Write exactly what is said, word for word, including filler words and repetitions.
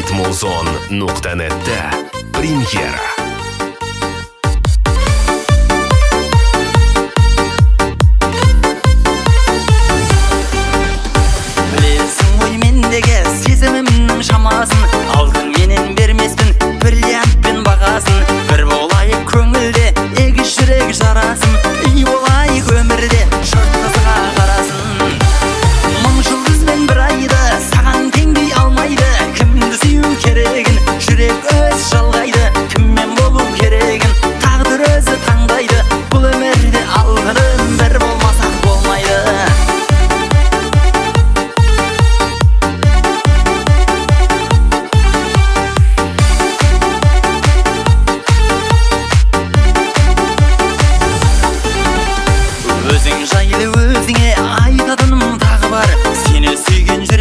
Артмузон нукта нетте премьера. Білесің ғой мендегі сезімімнің шамасын, алдың менен бермеспін бриллиантпен бағасын. Бір болайық көңілде егіз жүрек жарасын, үй болайық өмірде жұрт қызыға қарасын. Мың жұлдызбен бір айды саған теңдей алмайды, кімді сүю керегін жүрек өз жалғайды. Кіммен болу керегін тағдыр өзі таңдайды, бұл өмірде алтыным бір болмасақ болмайды. Өзің жайлы өзіңе айтатыным тағы бар, сені сүйген жүрек